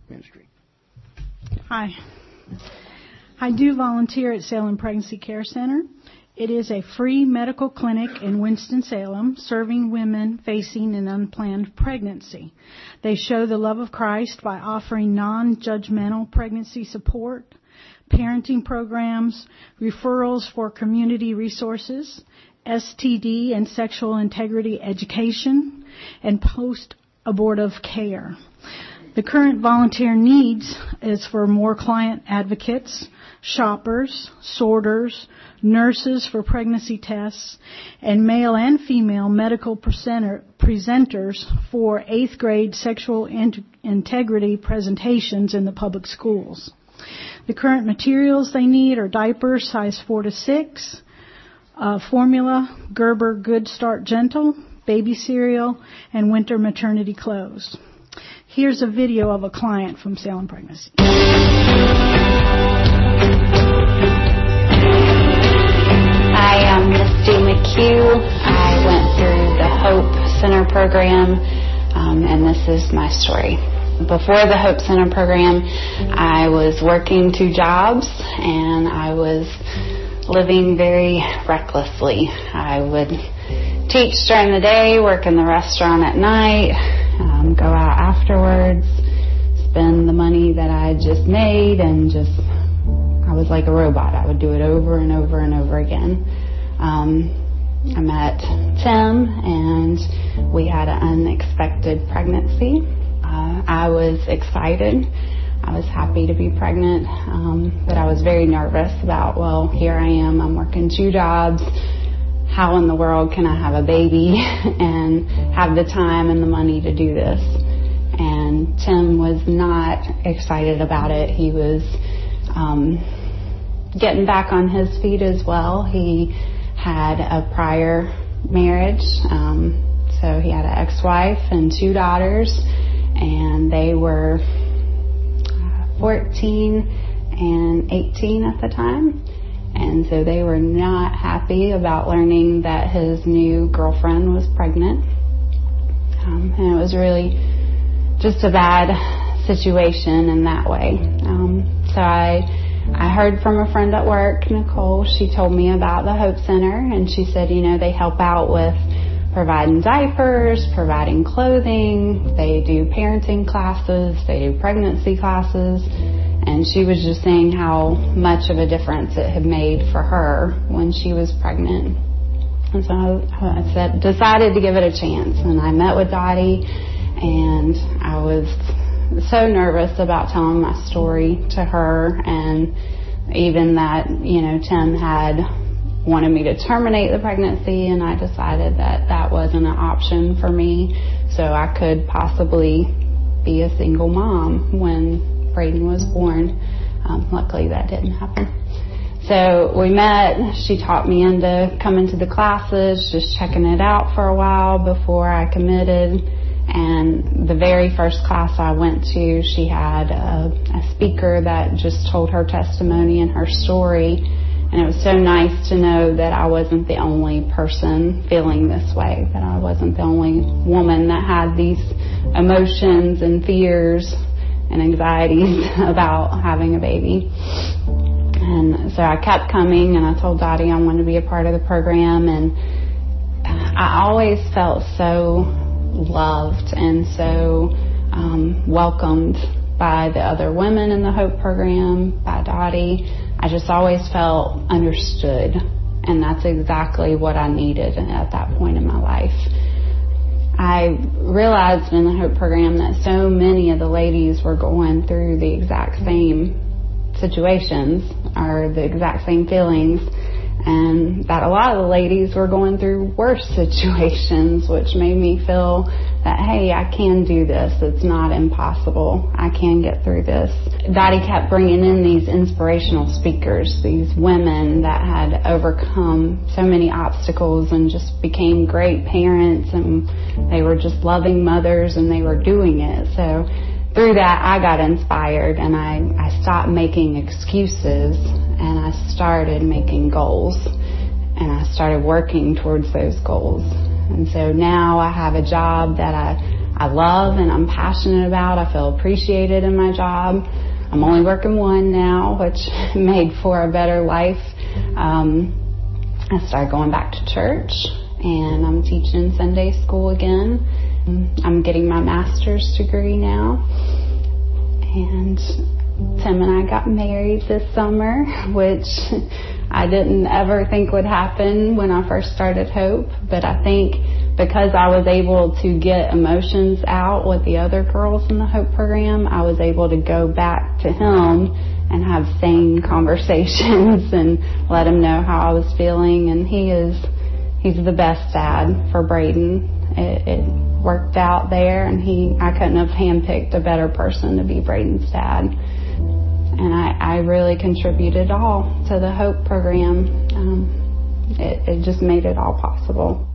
ministry. Hi. I do volunteer at Salem Pregnancy Care Center. It is a free medical clinic in Winston-Salem serving women facing an unplanned pregnancy. They show the love of Christ by offering non-judgmental pregnancy support, parenting programs, referrals for community resources, STD and sexual integrity education, and post-abortive care. The current volunteer needs is for more client advocates, shoppers, sorters, nurses for pregnancy tests, and male and female medical presenters for 8th grade sexual integrity presentations in the public schools. The current materials they need are diapers size 4 to 6, formula, Gerber Good Start Gentle, baby cereal, and winter maternity clothes. Here's a video of a client from Salem Pregnancy. Hi, I'm Misty McHugh. I went through the Hope Center program, and this is my story. Before the Hope Center program, I was working 2 jobs, and I was living very recklessly. I would teach during the day, work in the restaurant at night, go out afterwards, spend the money that I had just made, and I was like a robot. I would do it over and over and over again. I met Tim, and we had an unexpected pregnancy. I was excited. I was happy to be pregnant, but I was very nervous about, well, here I am. I'm working 2 jobs. How in the world can I have a baby and have the time and the money to do this? And Tim was not excited about it. He was getting back on his feet as well. He had a prior marriage, so he had an ex-wife and 2 daughters, and they were 14 and 18 at the time. And so they were not happy about learning that his new girlfriend was pregnant. And it was really just a bad situation in that way. So I heard from a friend at work, Nicole. She told me about the Hope Center, and she said, they help out with providing diapers, providing clothing. They do parenting classes. They do pregnancy classes. And she was just saying how much of a difference it had made for her when she was pregnant. And so I decided to give it a chance. And I met with Dottie, and I was so nervous about telling my story to her, and even that, Tim had wanted me to terminate the pregnancy, and I decided that wasn't an option for me, so I could possibly be a single mom when Braden was born. Luckily, that didn't happen. So we met. She taught me into coming to the classes, just checking it out for a while before I committed. And the very first class I went to, she had a speaker that just told her testimony and her story. And it was so nice to know that I wasn't the only person feeling this way, that I wasn't the only woman that had these emotions and fears and anxieties about having a baby. And so I kept coming, and I told Dottie I wanted to be a part of the program, and I always felt so loved and so welcomed by the other women in the Hope program, by Dottie. I just always felt understood, and that's exactly what I needed at that point in my life. I realized in the Hope program that so many of the ladies were going through the exact same situations or the exact same feelings, and that a lot of the ladies were going through worse situations, which made me feel that, hey, I can do this. It's not impossible. I can get through this. Dottie kept bringing in these inspirational speakers, these women that had overcome so many obstacles and just became great parents, and they were just loving mothers, and they were doing it. So through that, I got inspired, and I stopped making excuses, and I started making goals, and I started working towards those goals. And so now I have a job that I love and I'm passionate about. I feel appreciated in my job. I'm only working one now, which made for a better life. I started going back to church, and I'm teaching Sunday school again. I'm getting my master's degree now. And Tim and I got married this summer, which I didn't ever think would happen when I first started Hope. But I think because I was able to get emotions out with the other girls in the Hope program, I was able to go back to him and have sane conversations and let him know how I was feeling. And he's the best dad for Braden. It worked out there, and I couldn't have handpicked a better person to be Braden's dad. And I really contributed all to the Hope program. It just made it all possible.